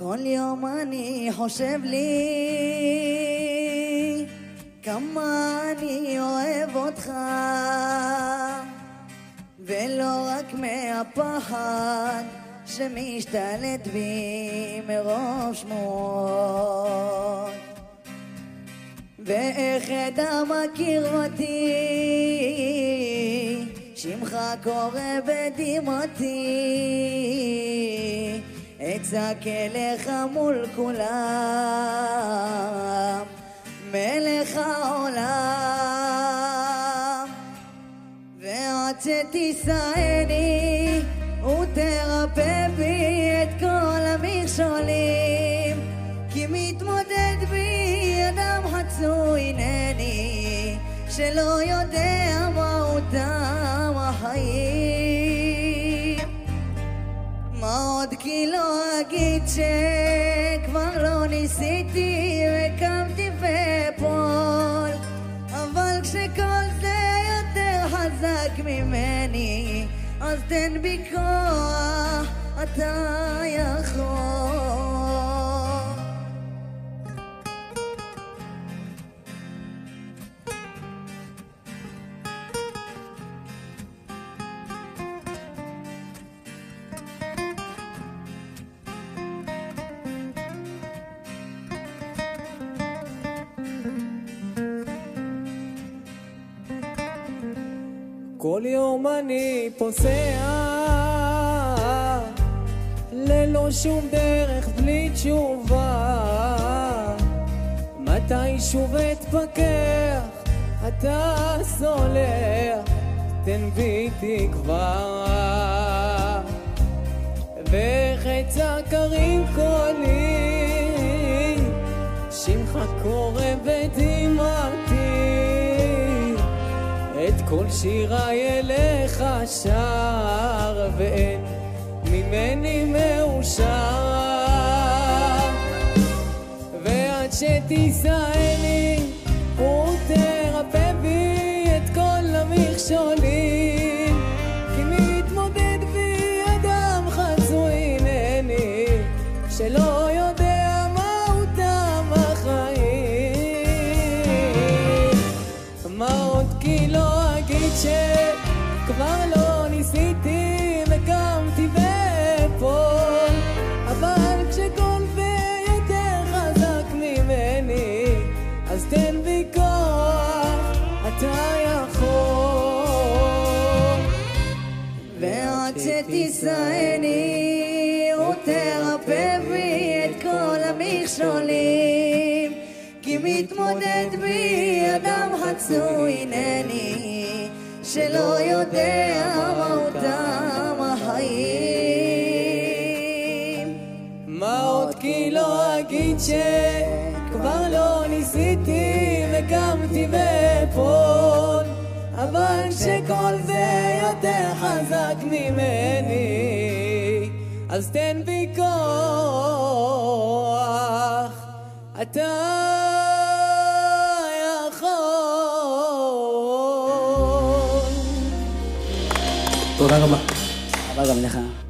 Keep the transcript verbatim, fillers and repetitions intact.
כל יום אני חושב לי כמה אני אוהב אותך, ולא רק מהפחד שמשתלט בי מרוב שמועות. ואיך אדע מכיר אותי, שמך קורא בדמעתי, אצעק אליך מול כולם, מלך העולם. ועד שתישאני ותרפא בי את כל המכשולים, כי מתמודד בי אדם חצוי הנני, שלא יודע מהותם החיים. מה עוד כי לא אגיד שכבר לא ניסיתי וקמתי ואפול, אבל כשכל זה יותר חזק ממני, אז תן בי כוח, אתה יכול. כל יום אני פוסע ללא שום דרך, בלי תשובה. מתי שוב אתפכח, אתה סולח, תן בי תקווה. וחצה קרים קולי, שמך קורא בדמעתי, את כל שיריי אליך שר, ואין ממני מאושר. ועד שתישאני ותרפא בי את כל המכשולים, כי מתמודד בי אדם חצוי הנני, שלא יודע מהותם החיים. מה עוד כי לא אגיד שכבר לא ניסיתי וקמתי ואפול, אבל כשכל זה יותר חזק ממני, אז תן בי כוח, אתה יכול. ועד שתישאני ותרפא בי את כל המכשולים, כי מתמודד בי אדם חצוי הנני, שלא יודע מהותם החיים. מה עוד כי לא אגיד שכבר לא ניסיתי וקמתי ואפול, אבל כשכל זה יותר חזק ממני, אז תן בי כוח, אתה תודה רבה. תודה גם לך.